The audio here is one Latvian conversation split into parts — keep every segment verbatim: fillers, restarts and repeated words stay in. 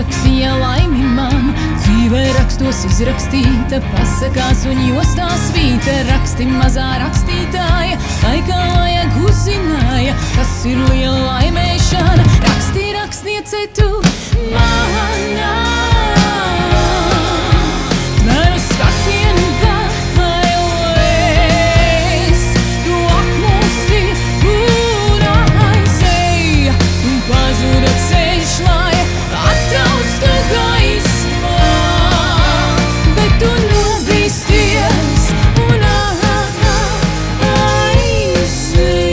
rakstīja laimi man, dzīve rakstos izrakstīta, pasakās un jostās vīta. Raksti mazā rakstītāja, tai kā vajag uzzināja, kas ir liela laimēšana. Raksti rakstniece tu manā, manu skatienu pailojas, tu apmūsti un aizēja, un pazuda ceļš, lai atraustu gaismā, bet tu nobīsties un aizēji.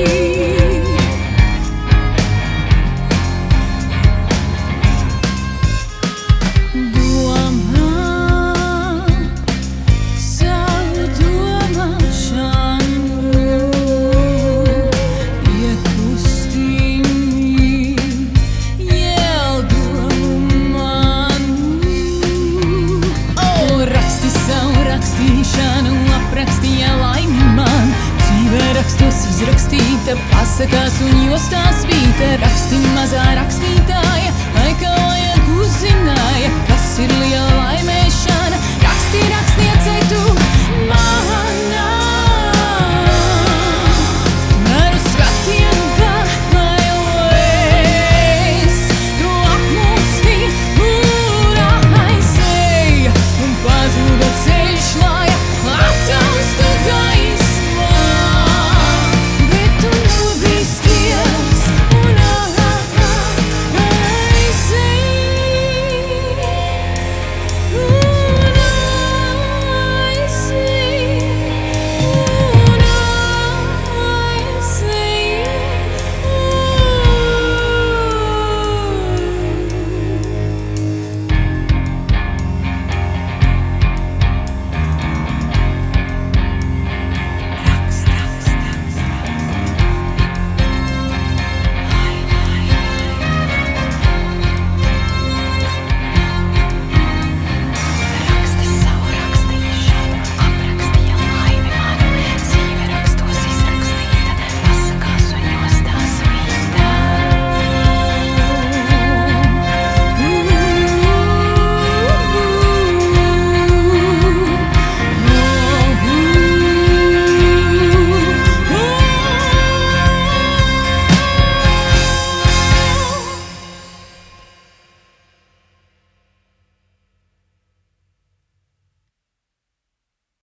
Rakstos izrakstīta, pasakās un jostās vīta. Raksti mazā rakstītāja, lai kā vajag uzzināja, kas ir liela laimēšana. Raksti rakstniecei tu